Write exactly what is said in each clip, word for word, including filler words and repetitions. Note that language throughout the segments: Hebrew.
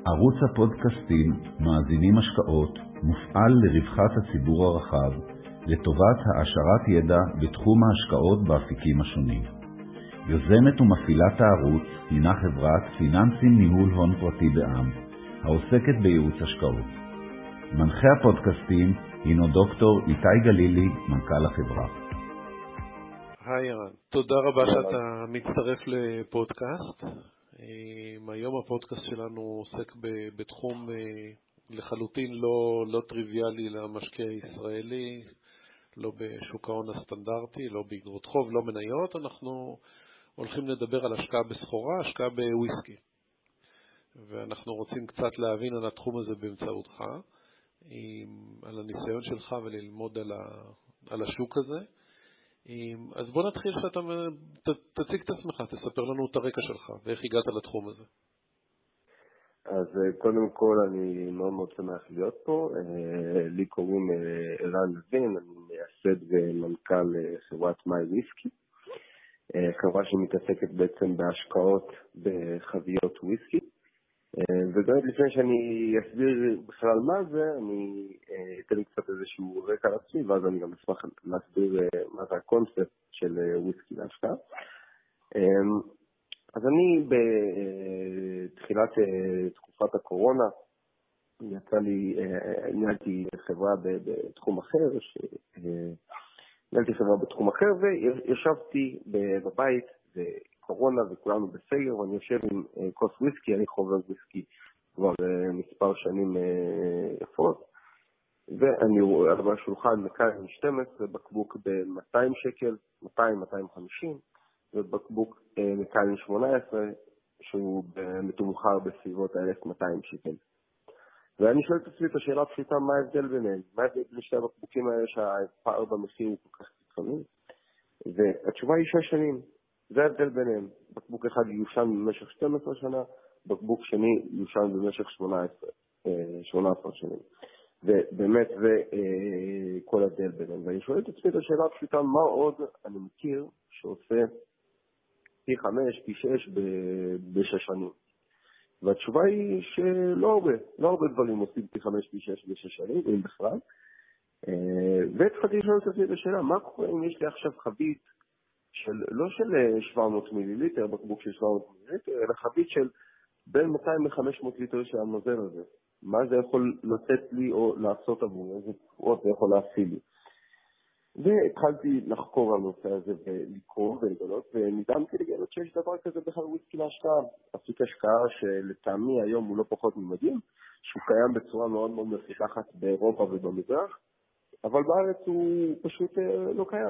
ערוץ הפודקאסטים מאזינים השקעות מופעל לרווחת הציבור הרחב, לטובת העשרת ידע בתחום ההשקעות באפיקים השונים. יוזמת ומפעילת הערוץ הינה חברת פיננסים ניהול הון פרטי בע"מ, העוסקת בייעוץ השקעות. מנחה הפודקאסטים הינו דוקטור איתי גלילי, מנכ"ל החברה. היי ערן, תודה רבה שאתה מצטרף לפודקאסט. היום הפודקאסט שלנו עוסק בתחום לחלוטין לא, לא טריוויאלי למשקיע הישראלי, לא בשוק ההון הסטנדרטי, לא באגרות חוב, לא מניות. אנחנו הולכים לדבר על השקעה בסחורה, השקעה בוויסקי. ואנחנו רוצים קצת להבין על התחום הזה באמצעותך, על הניסיון שלך וללמוד על, ה, על השוק הזה. אז בוא נתחיל שאתה תציג את עצמך, תספר לנו את הרקע שלך ואיך הגעת לתחום הזה. אז קודם כל אני מאוד מאוד שמח להיות פה. לי קוראים ערן לוין, אני מייסד ומנכ"ל חברת מיי וויסקי, חברה שמתעסקת בעצם בהשקעות בחביות וויסקי. ובאמת לפני שאני אסביר בכלל מה זה, אני אתן קצת איזשהו רקע לעצמי, ואז אני גם אשמח להסביר מה זה הקונספט של וויסקי להשקעה. אז אני בתחילת תקופת הקורונה, יצא לי, ניהלתי חברה בתחום אחר, ניהלתי חברה בתחום אחר, וישבתי בבית, קורונה וכולנו בסגר, ואני יושב עם כוס וויסקי, אני חובב וויסקי כבר מספר שנים יפות, ואני רואה על השולחן מקלין שתים עשרה, בקבוק ב-מאתיים שקל, מאתיים מאתיים וחמישים, ובקבוק מקלין שמונה עשרה, שהוא מתומחר בסביבות אלף ומאתיים שקל. ואני שואל את עצמי את השאלה הפשוטה, מה ההבדל ביניהם? מה ההבדל בין שתי הבקבוקים האלה שהפער במחיר הוא כל כך קיצוני? והתשובה היא שש שנים. זה ההבדל ביניהם. בקבוק אחד יושן במשך שתים עשרה שנה, בקבוק שני יושן במשך שמונה עשרה שנים. ובאמת זה כל ההבדל ביניהם. ואני שואל את עצמי את השאלה הפשוטה, מה עוד אני מכיר שעושה פי חמש, פי שש בשש שנים? והתשובה היא שלא הרבה, לא הרבה דברים עושים פי חמש, פי שש בשש שנים, אם בכלל. והתחלתי לשאול את עצמי את השאלה, מה קורה אם יש לי עכשיו חבית של, לא של שבע מאות מיליליטר, בקבוק של שבע מאות מיליליטר, אלא חבית של בין מאתיים לחמש מאות ליטר של הנוזל הזה. מה זה יכול לתת לי או לעשות עבור, איזה תקועות זה יכול להפעיל לי. והתחלתי לחקור על הנושא הזה ולקרוא ולגלות, ונדהמתי לגלות שיש דבר כזה בכלל וויסקי להשקעה. אפיק השקעה שלטעמי היום הוא לא פחות ממדהים, שהוא קיים בצורה מאוד מאוד מפותחת באירופה ובמזרח, אבל בארץ הוא פשוט לא קיים.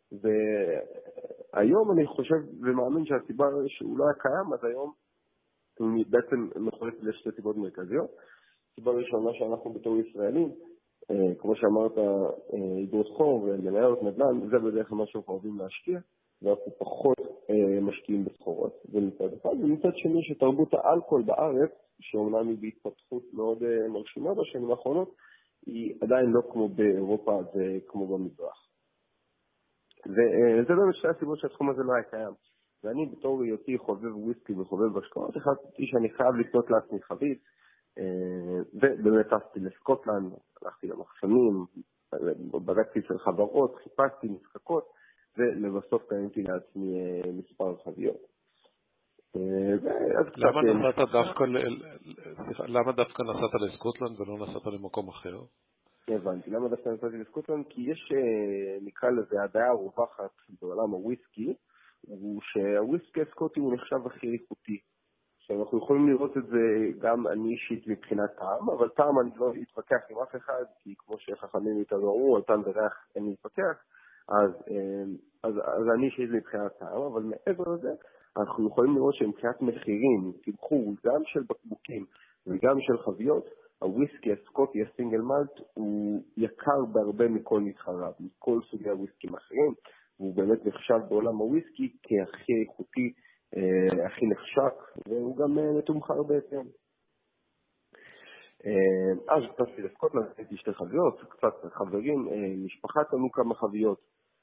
והיום אני חושב ומאמין שהסיבה שהוא לא היה קיים, אז היום הוא בעצם מחולק לשתי סיבות מרכזיות. סיבה ראשונה שאנחנו בתור ישראלים, כמו שאמרת, אגרות חוב ומניות נדל"ן, זה בדרך כלל מה שאנחנו אוהבים להשקיע, ואנחנו פחות משקיעים בסחורות. ומצד אחד, ומצד שני שתרבות האלכוהול בארץ, שאומנם היא בהתפתחות מאוד מרשימה בשנים האחרונות, היא עדיין לא כמו באירופה וכמו במזרח. וזה באמת שתי הסיבות שהתחום הזה לא היה קיים. ואני בתור היותי חובב וויסקי וחובב השקעות, החלטתי שאני חייב לקנות לעצמי חבית, ובאמת טסתי לסקוטלנד, הלכתי למחסנים, בדקתי של חברות, חיפשתי משחקות, ולבסוף קניתי לעצמי מספר חביות. למה נסעת דווקא למה דווקא נסעת לסקוטלנד ולא נסעת למקום אחר? הבנתי, למה דווקא נסעתי לסקוטלנד? כי יש, נקרא לזה, הדעה הרווחת בעולם הוויסקי, הוא שהוויסקי הסקוטי הוא נחשב הכי איכותי. עכשיו, אנחנו יכולים לראות את זה גם אני אישית מבחינת טעם, אבל טעם אני לא אתווכח עם אף אחד, כי כמו שחכמים איתנו אמרו, על טעם וריח אין להתווכח, אז, אז, אז אני אישית מבחינת טעם, אבל מעבר לזה, אנחנו יכולים לראות שמבחינת מחירים, תמחור גם של בקבוקים וגם של חביות, הוויסקי הסקוטי, הסינגל מלט, הוא יקר בהרבה מכל מתחריו, מכל סוגי הוויסקים אחרים, והוא באמת נחשב בעולם הוויסקי כהכי איכותי, הכי נחשק, והוא גם מתומחר בהתאם. אז טסתי לסקוטלנד, הייתי שתי חביות, קצת חברים, משפחה תנו כמה חביות,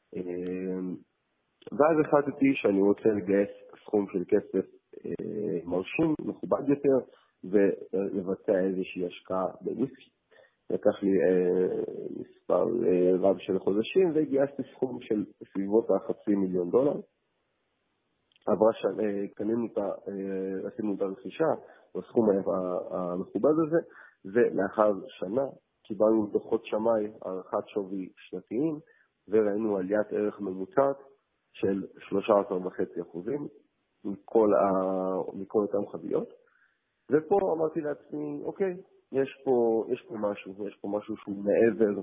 ואז החלטתי שאני רוצה לגייס סכום של כסף מרשים, מכובד יותר, ולבצע איזושהי השקעה בוויסקי. לקח לי אה, מספר אה, רב של חודשים, והגייסתי סכום של סביבות החצי מיליון דולר. עברה שנה, קנינו את ה... עשינו את הרכישה, בסכום המכובד הזה, ולאחר שנה קיבלנו דוחות שמאי, הערכת שווי שנתיים, וראינו עליית ערך ממוצעת של שלושה עשר נקודה חמש אחוזים מכל, ה... מכל אותם חביות. ופה אמרתי לעצמי, אוקיי, יש פה, יש פה משהו, יש פה משהו שהוא מעבר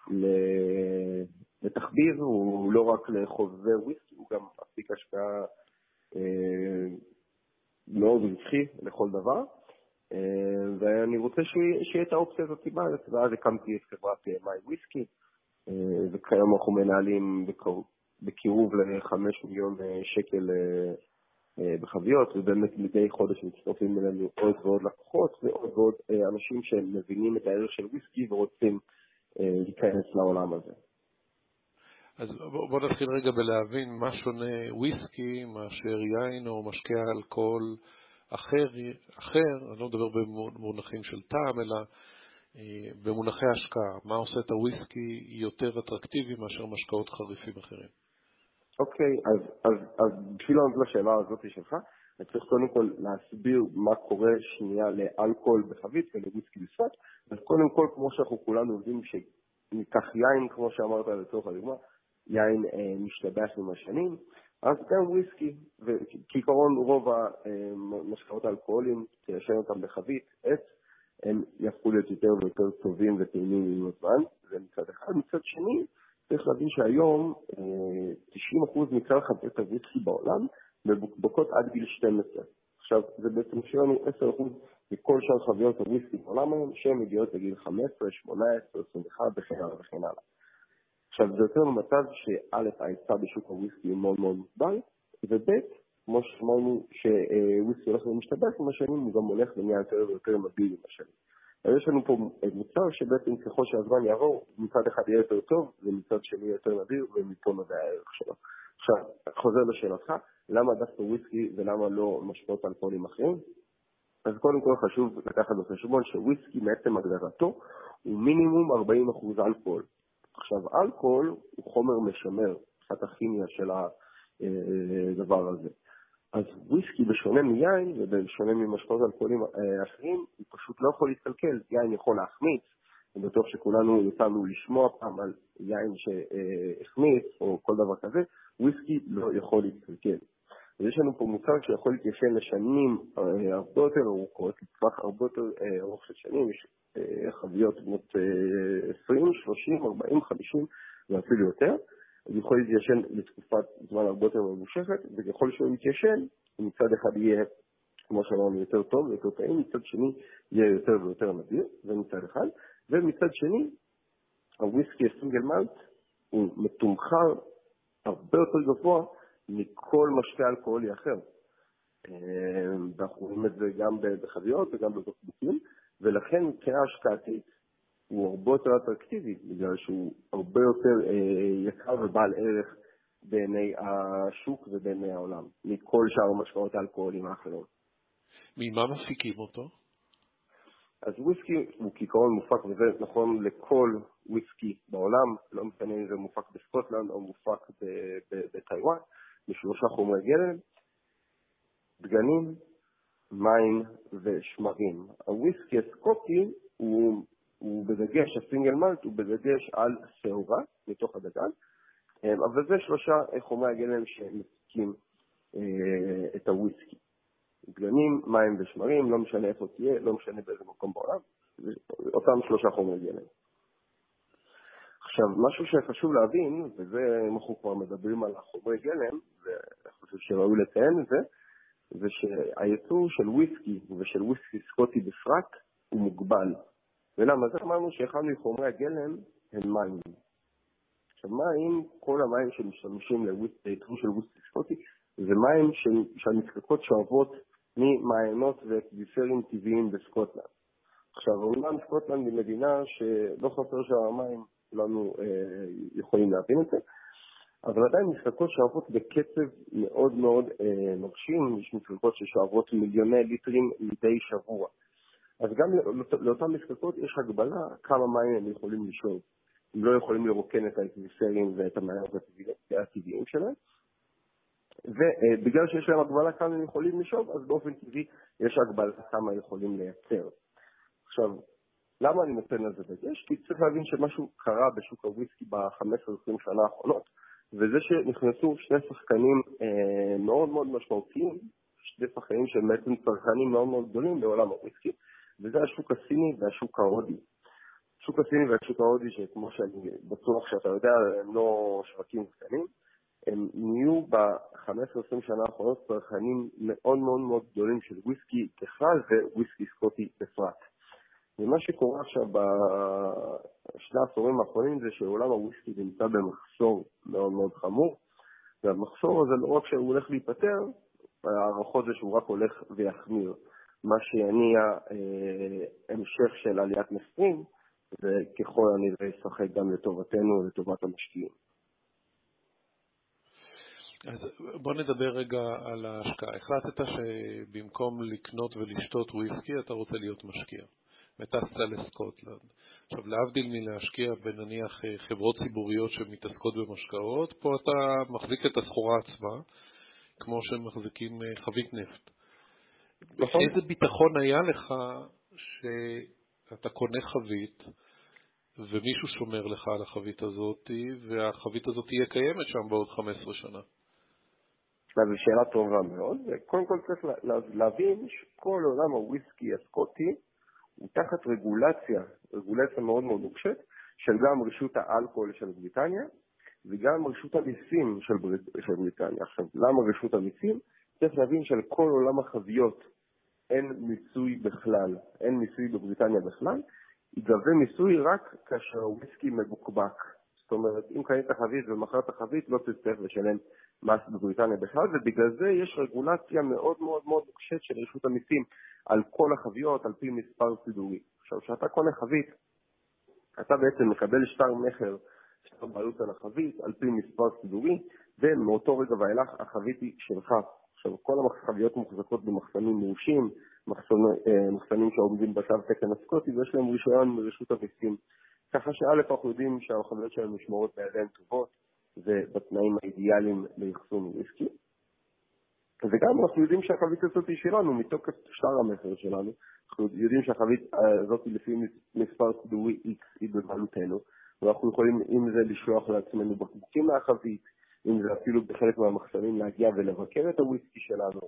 לתחביר, הוא לא רק לחובבי וויסקי, הוא גם אפיק השקעה אה, מאוד רווחי לכל דבר, אה, ואני רוצה שיהיה את האופציה הזאת בארץ, ואז הקמתי את חברת מיי וויסקי, אה, וכיום אנחנו מנהלים בקירוב לחמש מיליון שקל אה, בחביות, ובאמת מדי חודש מצטרפים אלינו עוד ועוד לקוחות ועוד ועוד אנשים שמבינים את הערך של וויסקי ורוצים להיכנס לעולם הזה. אז בוא נתחיל רגע בלהבין מה שונה וויסקי מאשר יין או משקה אלכוהול אחר, אחר, אני לא מדבר במונחים של טעם, אלא במונחי השקעה. מה עושה את הוויסקי יותר אטרקטיבי מאשר משקאות חריפים אחרים? אוקיי, אז, אז, אז בשביל לענות לשאלה הזאת שלך, אני צריך קודם כל להסביר מה קורה שנייה לאלכוהול בחבית ולוויסקי בפרט. אז קודם כל, כמו שאנחנו כולנו יודעים שניקח יין, כמו שאמרת לצורך הדוגמה, יין אה, משתבח עם השנים, אז גם וויסקי, וכעיקרון רוב המשקאות האלכוהולים, תיישן אותם בחבית, עץ, הם יפכו להיות יותר ויותר טובים וטעימים עם הזמן, זה מצד אחד. מצד שני, צריך להבין שהיום תשעים אחוז מכלל חביות הוויסקי בעולם מבוקבקות עד גיל שתים עשרה. עכשיו, זה בעצם שלנו עשרה אחוז מכל שאר חביות הוויסקי בעולם היום, שהן מגיעות לגיל חמש עשרה, שמונה עשרה, עשרים ואחת וכן הלאה וכן הלאה. עכשיו, זה יותר במצב שא' ההיצע בשוק הוויסקי הוא מאוד מאוד מוגבל, וב' כמו שאמרנו שוויסקי הולך ומשתבח עם השנים, הוא גם הולך ונהיה יותר ויותר מביל עם השנים. אז יש לנו פה מוצר שבעצם ככל שהזמן יעבור, מצד אחד יהיה יותר טוב, ומצד שני יהיה יותר נדיר, ומפה נדע הערך שלו. עכשיו, חוזר לשאלתך, למה דווקא וויסקי ולמה לא משקאות אלכוהולים אחרים? אז קודם כל חשוב לקחת בחשבון שוויסקי מעצם הגדרתו הוא מינימום ארבעים אחוז אלכוהול. עכשיו, אלכוהול הוא חומר משמר, קצת הכימיה של הדבר הזה. אז וויסקי בשונה מיין ובשונה ממשקאות אלכוהולים אחרים, הוא פשוט לא יכול להתקלקל. יין יכול להחמיץ, אני בטוח שכולנו יצאנו לשמוע פעם על יין שהחמיץ או כל דבר כזה, וויסקי לא יכול להתקלקל. אז יש לנו פה מוצר שיכול להתיישן לשנים הרבה יותר ארוכות, לטווח הרבה יותר ארוך של שנים, יש חביות בנות עשרים, שלושים, ארבעים, חמישים ואפילו יותר. אז יכול להתיישן לתקופת זמן הרבה יותר ממושכת, וככל שהוא מתיישן, מצד אחד יהיה, כמו שאמרנו, יותר טוב ויותר טעים, מצד שני יהיה יותר ויותר נדיר, זה מצד אחד, ומצד שני, הוויסקי הסינגל מאלט הוא מתומחר הרבה יותר גבוה מכל משקה אלכוהולי אחר. ואנחנו רואים את זה גם בחביות וגם בבקבוקים, ולכן מבחינה השקעתית, הוא הרבה יותר אטרקטיבי, בגלל שהוא הרבה יותר אה, יקר ובעל ערך בעיני השוק ובעיני העולם, מכל שאר המשקאות האלכוהולים האחרים. ממה מפיקים אותו? אז וויסקי הוא כעיקרון מופק, וזה נכון לכל וויסקי בעולם, לא משנה אם זה מופק בסקוטלנד או מופק בטיואן, משלושה חומרי גלם, דגנים, מים ושמרים. הוויסקי הסקוטי הוא הוא בדגש, הסינגל מאלט הוא בדגש על שעורה מתוך הדגן, אבל זה שלושה חומרי הגלם שמפיקים את הוויסקי. דגנים, מים ושמרים, לא משנה איפה תהיה, לא משנה באיזה מקום בעולם, אותם שלושה חומרי גלם. עכשיו, משהו שחשוב להבין, וזה אנחנו כבר מדברים על החומרי גלם, ואני חושב שראוי לציין את זה, זה שהייצור של וויסקי ושל וויסקי סקוטי בפרט הוא מוגבל. ולמה? זה אמרנו שאחד מחומרי הגלם הם מים. עכשיו מים, כל המים שמשתמשים לייצור של וויסקי סקוטי, זה מים שהנזקקות שואבות ממעיינות ואקוויפרים טבעיים בסקוטלנד. עכשיו, אומנם סקוטלנד היא מדינה שלא חסר שם מים, כולנו אה, יכולים להבין את זה, אבל עדיין נזקקות שואבות בקצב מאוד מאוד אה, מרשים, יש נזקקות ששואבות מיליוני ליטרים מדי שבוע. אז גם לאותן משחקות יש הגבלה כמה מים הם יכולים לשאוב. הם לא יכולים לרוקן את האקוויפרים ואת המים הטבעיים שלהם. ובגלל שיש להם הגבלה כמה הם יכולים לשאוב, אז באופן טבעי יש הגבלה כמה יכולים לייצר. עכשיו, למה אני נותן לזה דגש? כי צריך להבין שמשהו קרה בשוק הוויסקי ב-חמש עשרה עשרים שנה האחרונות, וזה שנכנסו שני שחקנים אה, מאוד מאוד משמעותיים, שני שחקנים שהם בעצם צרכנים מאוד מאוד גדולים בעולם הוויסקי, וזה השוק הסיני והשוק ההודי. השוק הסיני והשוק ההודי, שכמו שאני בטוח שאתה יודע, הם לא שווקים קטנים, הם נהיו ב-חמש עשרה עשרים שנה האחרונות צרכנים מאוד מאוד מאוד גדולים של וויסקי ככלל וויסקי סקוטי בפרט. ומה שקורה עכשיו בשני העשורים האחרונים זה שעולם הוויסקי נמצא במחסור מאוד מאוד חמור, והמחסור הזה לא רק שהוא הולך להיפטר, הערכות זה שהוא רק הולך ויחמיר, מה שיניע אה, המשך של עליית מחירים, וככל הנראה ישחק גם לטובתנו ולטובת המשקיעים. אז בוא נדבר רגע על ההשקעה. החלטת שבמקום לקנות ולשתות וויסקי אתה רוצה להיות משקיע. וטסת לסקוטלנד. עכשיו, להבדיל מלהשקיע בנניח חברות ציבוריות שמתעסקות במשקאות, פה אתה מחזיק את הסחורה עצמה, כמו שמחזיקים חבית נפט. נכון. איזה ביטחון היה לך שאתה קונה חבית, ומישהו שומר לך על החבית הזאת, והחבית הזאת תהיה קיימת שם בעוד חמש עשרה שנה? זו שאלה טובה מאוד. קודם כל צריך להבין שכל עולם הוויסקי הסקוטי, הוא תחת רגולציה, רגולציה מאוד מאוד נוקשת, של גם רשות האלכוהול של בריטניה, וגם רשות המיסים של, ברית, של בריטניה. עכשיו, למה רשות המיסים? צריך להבין של כל עולם החביות אין מיסוי בכלל, אין מיסוי בבריטניה בכלל, ייגבה מיסוי רק כאשר הוויסקי מבוקבק. זאת אומרת, אם קנית חבית ומכרת חבית, לא תצטרך לשלם מס בבריטניה בכלל, ובגלל זה יש רגולציה מאוד מאוד מאוד נוקשת של רשות המיסים על כל החביות, על פי מספר סידורי. עכשיו, כשאתה קונה חבית, אתה בעצם מקבל שטר מחר, שטר בעלות על החבית, על פי מספר סידורי, ומאותו רגע ואילך החבית היא שלך. עכשיו, כל החביות מוחזקות במחסנים מורשים, מחסנים שעומדים בתו תקן הסקוטי, ויש להם רישיון מרשות המיסים. ככה שא' אנחנו יודעים שהחביות שלהם משמורות בידיים טובות, ובתנאים האידיאליים לאחסון וויסקי. וגם אנחנו יודעים שהחבית הזאת היא שלנו, מתוקף שטר המחר שלנו. אנחנו יודעים שהחבית הזאת היא לפי מספר סידורי X היא בבעלותנו, ואנחנו יכולים עם זה לשלוח לעצמנו בקבוקים מהחבית, אם זה אפילו בחלק מהמחסנים להגיע ולבקר את הוויסקי שלנו,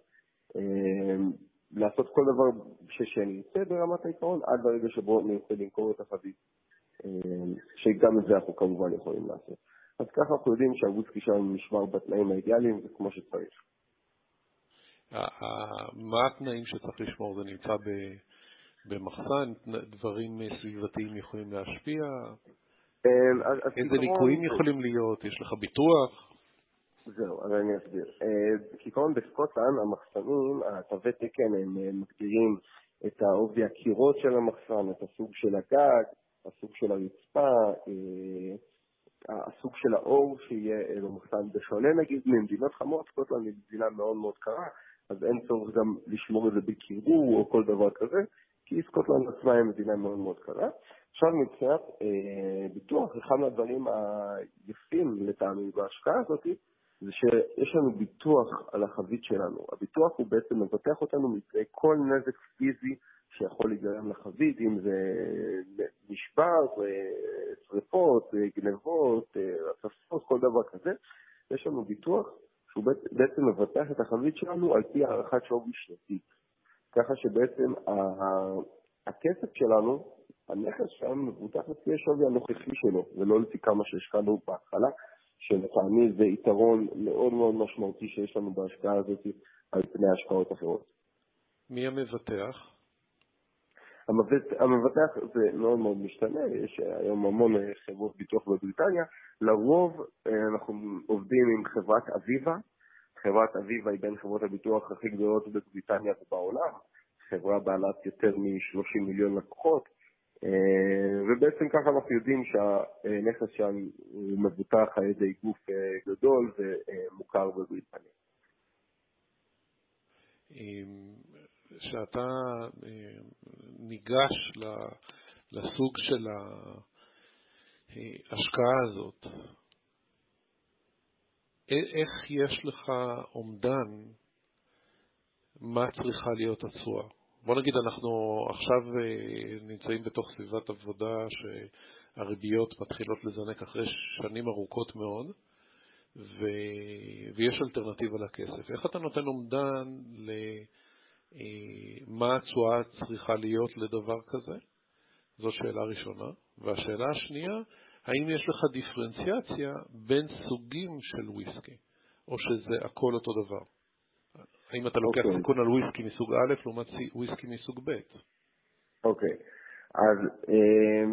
לעשות כל דבר שנרצה ברמת העיקרון, עד הרגע שבו נרצה למכור את החבית, שגם את זה אנחנו כמובן יכולים לעשות. אז ככה אנחנו יודעים שהוויסקי שלנו נשמר בתנאים האידיאליים וכמו שצריך. מה התנאים שצריך לשמור? זה נמצא במחסן, דברים סביבתיים יכולים להשפיע? איזה ליקויים יכולים להיות? יש לך ביטוח? זהו, אז אני אסביר. כעיקרון בסקוטלנד, המחסנים, התווי תקן, הם מגדירים את העובי הקירות של המחסן, את הסוג של הגג, הסוג של הרצפה, הסוג של האור שיהיה במחסן. בשונה נגיד ממדינות חמות, סקוטלנד היא מדינה מאוד מאוד קרה, אז אין צורך גם לשמור את זה בקירור או כל דבר כזה, כי סקוטלנד עצמה היא מדינה מאוד מאוד קרה. עכשיו מבחינת אה, ביטוח, אחד מהדברים היפים לטעמי בהשקעה הזאת, זה שיש לנו ביטוח על החבית שלנו. הביטוח הוא בעצם מבטח אותנו מפני כל נזק פיזי שיכול להיגרם לחבית, אם זה נשבר, שריפות, גנבות, הצפות, כל דבר כזה. יש לנו ביטוח שהוא בעצם מבטח את החבית שלנו על פי הערכת שווי שנתית. ככה שבעצם הכסף שלנו, הנכס שלנו מבוטח לפי השווי הנוכחי שלו, ולא לפי כמה שהשקענו בהתחלה, שלטעמי זה יתרון מאוד מאוד משמעותי שיש לנו בהשקעה הזאת על פני השקעות אחרות. מי המבטח? המבטח זה מאוד מאוד משתנה, יש היום המון חברות ביטוח בבריטניה, לרוב אנחנו עובדים עם חברת אביבה, חברת אביבה היא בין חברות הביטוח הכי גדולות בבריטניה ובעולם, חברה בעלת יותר מ-שלושים מיליון לקוחות, ובעצם ככה אנחנו יודעים שהנכס שם הוא מבוטח על ידי גוף גדול ומוכר בבריטניה. שאתה ניגש לסוג של ההשקעה הזאת, איך יש לך אומדן מה צריכה להיות התשואה? בוא נגיד, אנחנו עכשיו נמצאים בתוך סביבת עבודה שהריביות מתחילות לזנק אחרי שנים ארוכות מאוד, ו... ויש אלטרנטיבה לכסף. איך אתה נותן אומדן למה התשואה צריכה להיות לדבר כזה? זו שאלה ראשונה. והשאלה השנייה, האם יש לך דיפרנציאציה בין סוגים של וויסקי, או שזה הכל אותו דבר? האם אתה לוקח okay. סיכון על וויסקי מסוג א' לעומת וויסקי מסוג ב'? אוקיי, okay. אז אה,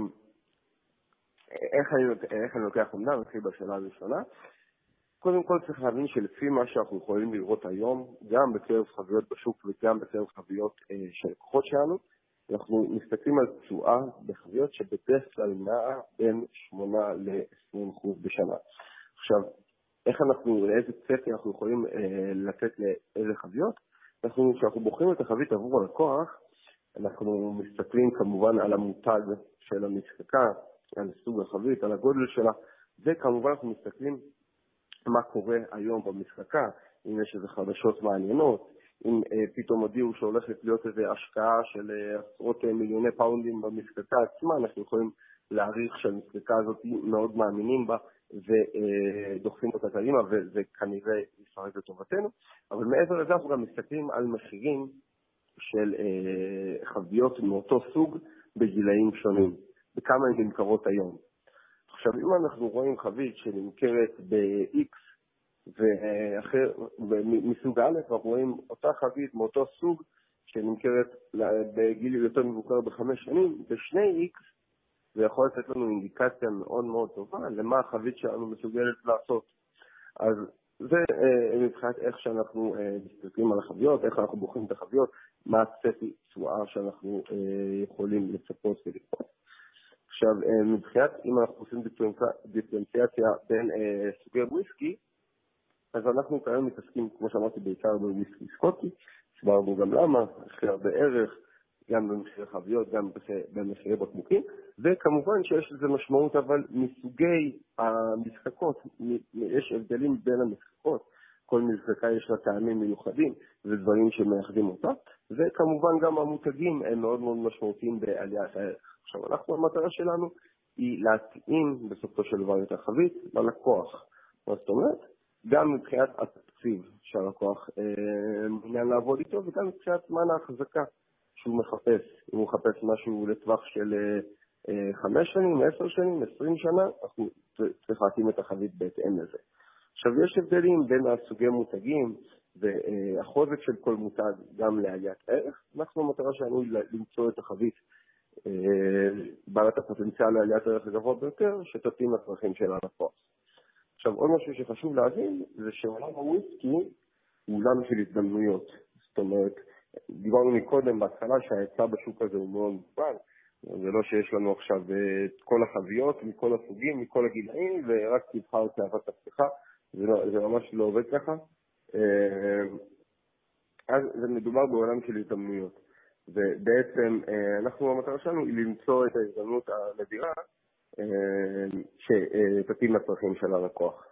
איך, אני, איך אני לוקח אומדן? נתחיל בשאלה הראשונה. קודם כל צריך להבין שלפי מה שאנחנו יכולים לראות היום, גם בקרב חביות בשוק וגם בקרב חביות אה, של לקוחות שלנו, אנחנו מסתכלים על תשואה בחביות שבדרך כלל נעה בין שמונה ל-עשרים אחוז בשנה. עכשיו, איך אנחנו, לאיזה צפי אנחנו יכולים אה, לתת לאיזה חביות? אנחנו, כשאנחנו בוחרים את החבית עבור הלקוח, אנחנו מסתכלים כמובן על המותג של המשחקה, על סוג החבית, על הגודל שלה, וכמובן אנחנו מסתכלים מה קורה היום במשחקה, אם יש איזה חדשות מעניינות, אם אה, פתאום הודיעו שהולכת להיות איזו השקעה של אה, עשרות אה, מיליוני פאונדים במשחקה עצמה, אנחנו יכולים להעריך שהמשחקה הזאת מאוד מאמינים בה ודוחפים אותה קדימה, וזה כנראה יפרק לטובתנו. אבל מעבר לזה אנחנו גם מסתכלים על מחירים של אה, חביות מאותו סוג בגילאים שונים, בכמה הן נמכרות היום. עכשיו, אם אנחנו רואים חבית שנמכרת ב-X ואחר, מסוג א', אנחנו רואים אותה חבית מאותו סוג שנמכרת בגיל יותר מבוקר בחמש שנים, בשני X, זה יכול לתת לנו אינדיקציה מאוד מאוד טובה למה החבית שלנו מסוגלת לעשות. אז זה מבחינת איך שאנחנו מסתכלים על החביות, איך אנחנו בוחרים את החביות, מה הצפי תשואה שאנחנו יכולים לצפות ולקפות. עכשיו, מבחינת, אם אנחנו עושים דיפרנציאציה בין סוגי וויסקי, אז אנחנו כיום מתעסקים, כמו שאמרתי, בעיקר בוויסקי סקוטי, הסברנו גם למה, הכי הרבה ערך, גם במחירי חביות, גם במחירי בקבוקים, וכמובן שיש לזה משמעות, אבל מסוגי המשחקות, יש הבדלים בין המשחקות, כל משחקה יש לה טעמים מיוחדים ודברים שמאחדים אותה, וכמובן גם המותגים הם מאוד מאוד משמעותיים בעליית הערך. עכשיו, אנחנו, המטרה שלנו היא להתאים בסופו של דבר את החבית ללקוח. מה זאת אומרת? גם מבחינת התקציב שהלקוח אה, מעוניין לעבוד איתו, וגם מבחינת זמן ההחזקה שהוא מחפש. אם הוא מחפש משהו לטווח של אה, חמש שנים, עשר שנים, עשרים שנה, אנחנו צריכים להתאים את החבית בהתאם לזה. עכשיו, יש הבדלים בין הסוגי מותגים והחוזק של כל מותג גם לעליית ערך. אנחנו, המטרה שלנו היא למצוא את החבית בעלת הפוטנציאל לעליית ערך הגבוה ביותר, שתתאים לצרכים של הלקוח. עכשיו, עוד משהו שחשוב להבין, זה שעולם הוויסקי הוא עולם של הזדמנויות. זאת אומרת, דיברנו מקודם בהתחלה שההיצע בשוק הזה הוא מאוד מוגבל, זה לא שיש לנו עכשיו את כל החביות, מכל הסוגים, מכל הגילאים, ורק תבחר תאוות הפתיחה, זה, לא, זה ממש לא עובד ככה. אז זה מדובר בעולם של הזדמנויות. ובעצם אנחנו, המטרה שלנו היא למצוא את ההזדמנות הנדירה שתתאים לצרכים של הלקוח.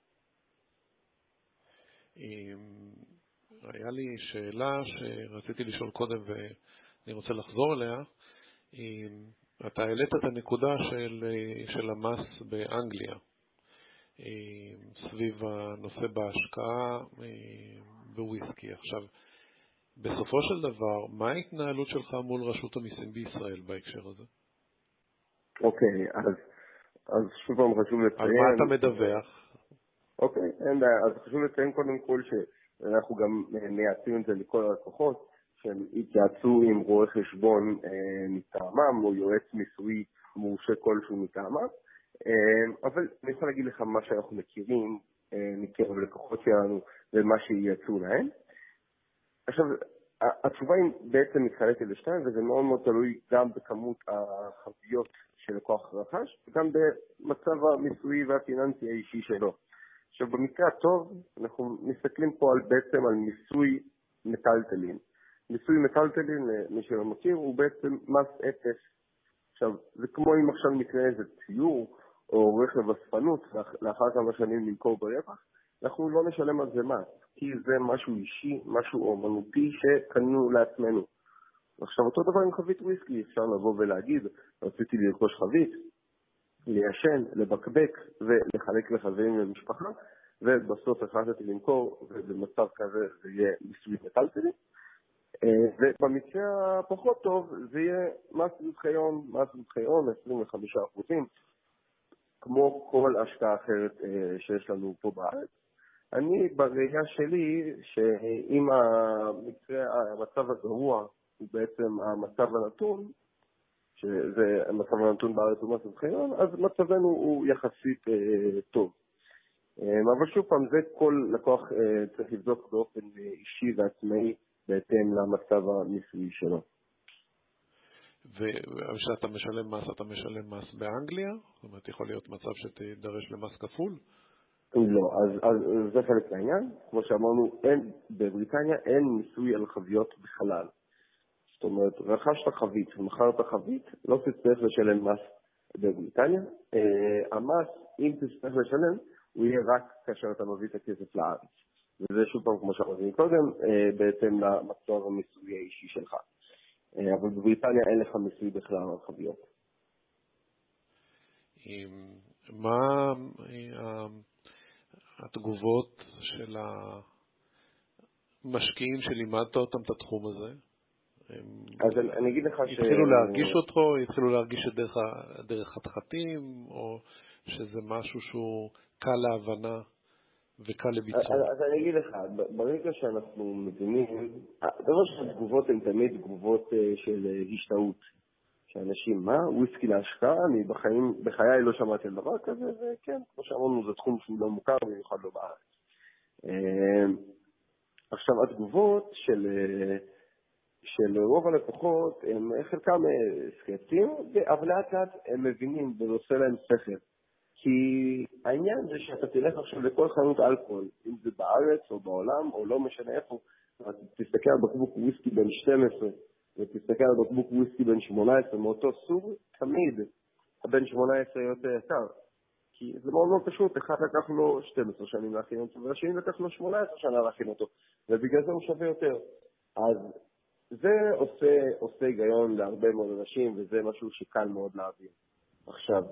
היה לי שאלה שרציתי לשאול קודם ואני רוצה לחזור אליה. אתה העלית את הנקודה של, של המס באנגליה סביב הנושא בהשקעה בוויסקי. עכשיו, בסופו של דבר, מה ההתנהלות שלך מול רשות המיסים בישראל בהקשר הזה? אוקיי, אז, אז שוב פעם חשוב לציין... על מה אתה מדווח? אוקיי, אין בעיה. אז חשוב לציין קודם כל שאנחנו גם מייעצים את זה לכל הלקוחות, שהם התייעצו עם רואה חשבון אה, מטעמם, או יועץ מיסוי מורשה כלשהו מטעמם. אה, אבל אני יכול להגיד לך מה שאנחנו מכירים אה, מקרב לקוחות שלנו, ומה שייעצו להם. עכשיו, התשובה היא בעצם מתחלקת לשתיים, וזה מאוד מאוד תלוי גם בכמות החביות של לקוח רכש, וגם במצב המיסוי והפיננסי האישי שלו. עכשיו, במקרה הטוב, אנחנו מסתכלים פה על בעצם על מיסוי מטלטלין. מיסוי מטלטלין, מי שלא מכיר, הוא בעצם מס אפס. עכשיו, זה כמו אם עכשיו נקרא איזה ציור או רכב אספנות, לאחר כמה שנים נמכור ברווח, אנחנו לא נשלם על זה מס, כי זה משהו אישי, משהו אומנותי שקנינו לעצמנו. עכשיו, אותו דבר עם חבית וויסקי, אפשר לבוא ולהגיד, רציתי לרכוש חבית, ליישן, לבקבק ולחלק לחברים למשפחה, ובסוף החלטתי למכור, ובמצב כזה זה יהיה מיסוי מטלטלין. ובמקרה הפחות טוב זה יהיה מס רווחי-הון, מס רווחי-הון עשרים וחמישה אחוז, כמו כל השקעה אחרת שיש לנו פה בארץ. אני בראייה שלי שאם המקרה, המצב הגרוע הוא בעצם המצב הנתון, שזה המצב הנתון בארץ הוא מס רווחי-הון, אז מצבנו הוא יחסית טוב. אבל שוב פעם, זה כל לקוח צריך לבדוק באופן אישי ועצמאי בהתאם למצב המיסוי שלו. וכשאתה משלם מס, אתה משלם מס באנגליה? זאת אומרת, יכול להיות מצב שתידרש למס כפול? לא, אז, אז זה חלק מהעניין. כמו שאמרנו, אין, בבריטניה אין מיסוי על חביות בכלל. זאת אומרת, רכשת חבית ומכרת חבית, לא תצטרך לשלם מס בבריטניה. אה, המס, אם תצטרך לשלם, הוא יהיה רק כאשר אתה מביא את הכסף לארץ. וזה שוב פעם, כמו שאמרתי קודם, בעצם למצב המיסוי האישי שלך. אבל בבריטניה אין לך מיסוי בכלל על חביות. מה התגובות של המשקיעים שלימדת אותם את התחום הזה? אז אני אגיד לך ש... התחילו להרגיש אותו, התחילו להרגיש את דרך חתחתים, או שזה משהו שהוא קל להבנה? וקל לביצוע. אז אני אגיד לך, ברגע שאנחנו מבינים, דבר שהתגובות הן תמיד תגובות של השתאות. שאנשים, מה? וויסקי להשקעה? אני בחיים, בחיי לא שמעתי על דבר כזה, וכן, כמו שאמרנו, זה תחום שהוא לא מוכר, במיוחד לא בארץ. עכשיו, התגובות של, של רוב הלקוחות, הם חלקם סקפטיים, אבל לאט לאט הם מבינים, וזה עושה להם שכל. כי העניין זה שאתה תלך עכשיו לכל חנות אלכוהול, אם זה בארץ או בעולם או לא משנה איפה, אתה תסתכל על בקבוק וויסקי בן שתים עשרה ותסתכל על בקבוק וויסקי בן שמונה עשרה מאותו סוג, תמיד הבן שמונה עשרה יותר יקר. כי זה מאוד מאוד פשוט, אחד לקח לו שתים עשרה שנים להכין אותו, והשני לקח לו שמונה עשרה שנה להכין אותו, ובגלל זה הוא שווה יותר. אז זה עושה, עושה היגיון להרבה מאוד אנשים, וזה משהו שקל מאוד להבין. עכשיו,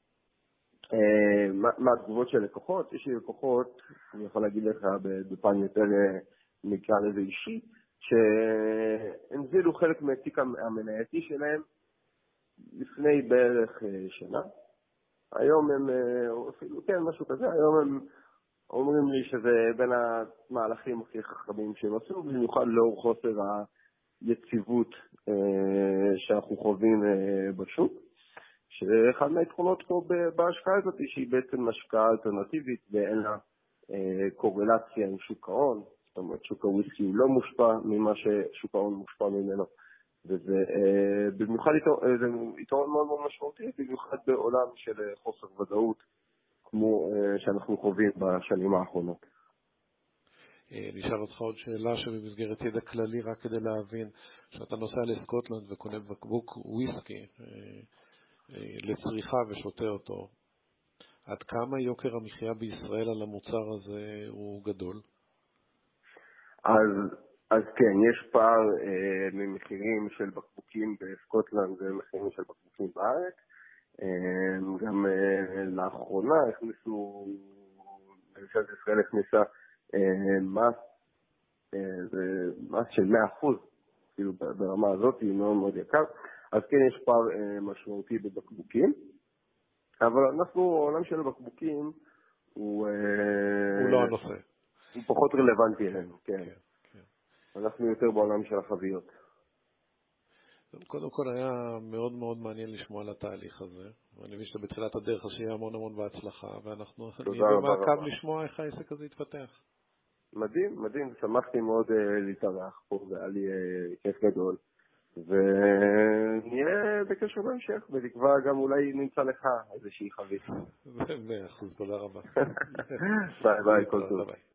מה התגובות של לקוחות? יש לי לקוחות, אני יכול להגיד לך בפן יותר נקרא לזה אישי, שהנזילו חלק מהתיק המנייתי שלהם לפני בערך שנה. היום הם, אפילו כן, משהו כזה, היום הם אומרים לי שזה בין המהלכים הכי חכמים שהם עשו, במיוחד לאור חוסר היציבות שאנחנו חווים בשוק. שאחד מהתכונות פה בהשקעה הזאת היא שהיא בעצם השקעה אלטרנטיבית ואין לה אה, קורלציה עם שוק ההון. זאת אומרת, שוק הוויסקי הוא לא מושפע ממה ששוק ההון מושפע ממנו. וזה אה, במיוחד יתרון מאוד מאוד משמעותי, במיוחד בעולם של חוסר ודאות, כמו אה, שאנחנו חווים בשנים האחרונות. נשאל אותך עוד שאלה שבמסגרת ידע כללי, רק כדי להבין, שאתה נוסע לסקוטלנד וקונה בקבוק וויסקי, לצריכה ושותה אותו, עד כמה יוקר המחיה בישראל על המוצר הזה הוא גדול? אז, אז כן, יש פער אה, ממחירים של בקבוקים בסקוטלנד ומחירים של בקבוקים בארץ. אה, גם אה, לאחרונה הכניסו, ממשלת ישראל הכניסה אה, מס, אה, זה מס של מאה אחוז, כאילו ברמה הזאת היא מאוד מאוד יקר. אז כן, יש פער אה, משמעותי בבקבוקים, אבל אנחנו, העולם של הבקבוקים הוא... אה, הוא לא הנושא. הוא פחות רלוונטי אלינו, כן. כן, כן. אנחנו יותר בעולם של החביות. קודם כל היה מאוד מאוד מעניין לשמוע על התהליך הזה, ואני מבין שאתה בתחילת הדרך, אז שיהיה המון המון בהצלחה, ואנחנו נהיה במעקב לשמוע איך העסק הזה יתפתח. מדהים, מדהים, שמחתי מאוד uh, להתארח פה, והיה לי uh, כיף גדול. ונהיה בקשר בהמשך, בתקווה גם אולי נמצא לך איזושהי חבית. מאה אחוז, תודה רבה. ביי ביי, כל טוב.